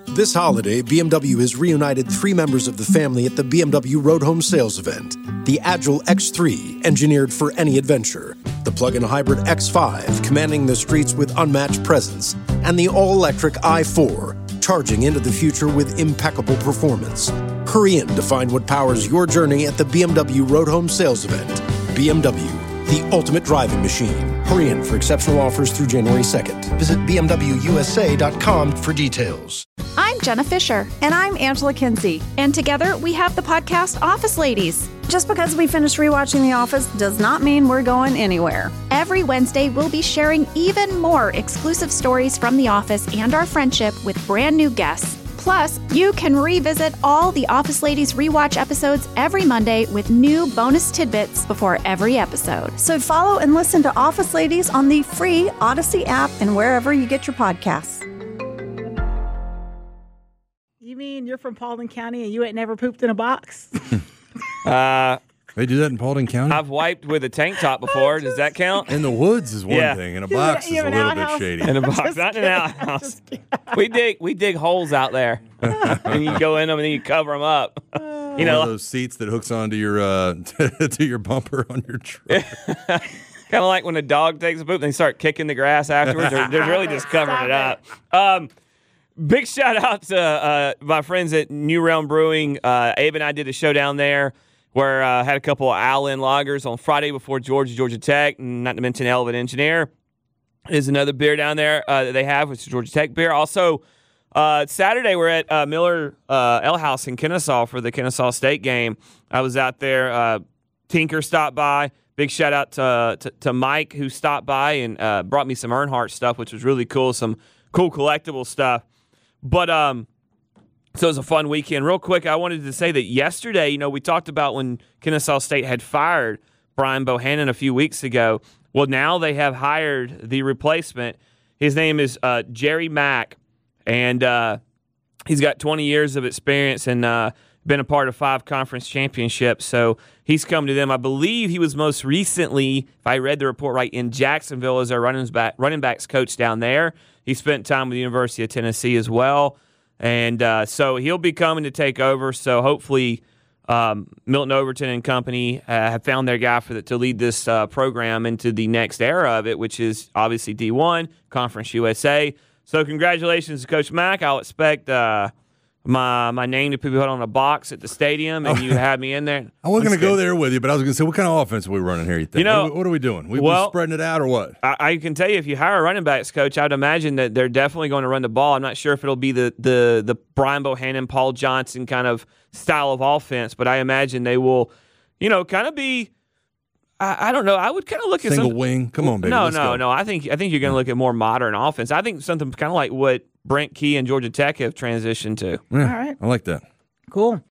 This holiday, BMW has reunited 3 members of the family at the BMW Road Home Sales event. The Agile X3, engineered for any adventure. The plug-in hybrid X5, commanding the streets with unmatched presence. And the all-electric i4, charging into the future with impeccable performance. Hurry in to find what powers your journey at the BMW Road Home Sales event. BMW, the ultimate driving machine. Hurry in for exceptional offers through January 2nd. Visit BMWUSA.com for details. I'm Jenna Fisher. And I'm Angela Kinsey. And together we have the podcast Office Ladies. Just because we finished rewatching The Office does not mean we're going anywhere. Every Wednesday, we'll be sharing even more exclusive stories from The Office and our friendship with brand new guests. Plus, you can revisit all the Office Ladies rewatch episodes every Monday with new bonus tidbits before every episode. So follow and listen to Office Ladies on the free Odyssey app and wherever you get your podcasts. You mean you're from Paulding County and you ain't never pooped in a box? They do that in Paulding County? I've wiped with a tank top before. Does that count? In the woods is one thing. In a box is a little bit shady. In a box, not in an outhouse. We dig holes out there, and you go in them and then you cover them up. You know, those seats that hooks onto your to your bumper on your truck. Kind of like when a dog takes a poop and they start kicking the grass afterwards. They're really just covering it up. Big shout out to my friends at New Realm Brewing. Abe and I did a show down there where I had a couple of Allen lagers on Friday before Georgia Tech, and not to mention Elvin Engineer is another beer down there that they have, which is Georgia Tech beer. Also, Saturday we're at Miller Ale House in Kennesaw for the Kennesaw State game. I was out there. Tinker stopped by. Big shout out to Mike who stopped by and brought me some Earnhardt stuff, which was really cool, some cool collectible stuff. But so it was a fun weekend. Real quick, I wanted to say that yesterday, we talked about when Kennesaw State had fired Brian Bohannon a few weeks ago. Well, now they have hired the replacement. His name is Jerry Mack, and he's got 20 years of experience and been a part of 5 conference championships. So he's come to them. I believe he was most recently, if I read the report right, in Jacksonville as their running backs coach down there. He spent time with the University of Tennessee as well. And so he'll be coming to take over. So hopefully Milton Overton and company have found their guy to lead this program into the next era of it, which is obviously D1, Conference USA. So congratulations to Coach Mack. I'll expect my name to be put on a box at the stadium, and you have me in there. I wasn't going to go there with you, but I was going to say, what kind of offense are we running here, you think? What are we doing? We spreading it out or what? I can tell you, if you hire a running backs coach, I would imagine that they're definitely going to run the ball. I'm not sure if it'll be the Brian Bohannon, Paul Johnson kind of style of offense, but I imagine they will, kind of be I don't know. I would kind of look at single wing. Come on, baby. No. I think you're going to look at more modern offense. I think something kind of like what Brent Key and Georgia Tech have transitioned to. Yeah, all right. I like that. Cool.